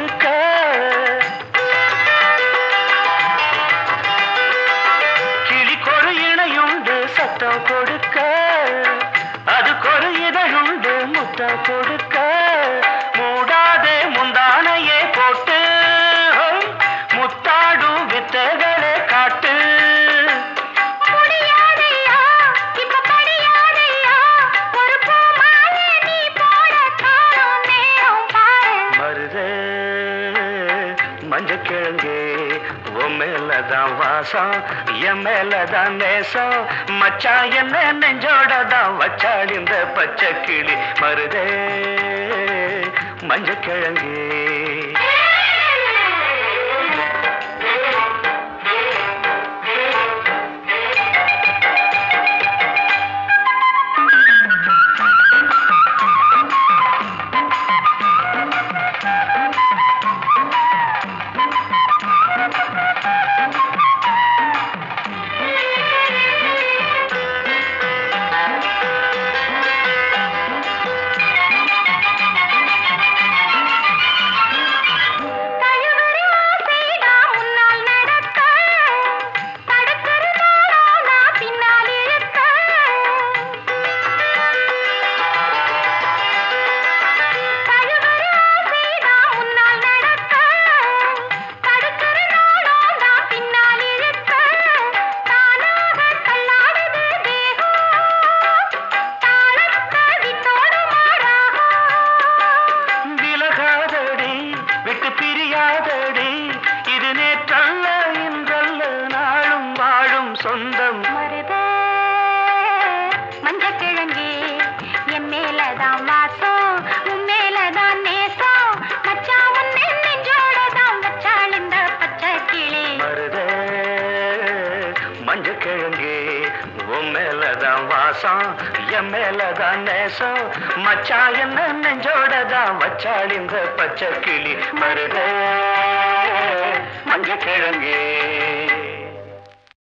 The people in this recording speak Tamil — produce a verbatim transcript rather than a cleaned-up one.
கொடுக்க கிளிக்கொரு இணையுண்டு சத்தம் கொடுக்க அதுக்கொரு இதழுண்டு முத்தம் கொடுக்க மூடாதே முந்தானையே போட்டு முத்தாடும் வித்தைகளை காட்டு மஞ்சக்கிழங்கே உன் மேலதான் வாசம் என் மேலதான் நேசம் மச்சா என்ன நெஞ்சோடதான் வச்சாள் இந்த பச்சை கிளி மருதே மஞ்சக்கிழங்கே இது நேற்றல்ல இன்றல்ல நாளும் வாழும் சொந்தம் மருதே மஞ்சக்கிழங்கே என் மேலதான் வாசம் உன் மேலதான் நேசம் மச்சா உன்னை நெஞ்சோடதான் வச்சாள் இந்த பச்சை கிளி மருதே மஞ்சக்கிழங்கே உன் மேலதான் வாசம் என் மேலதான் நேசம் மச்சா என்ன நெஞ்சோடதான் வச்சாள் இந்த பச்சை கிளி மருதே மஞ்சக்கிழங்கே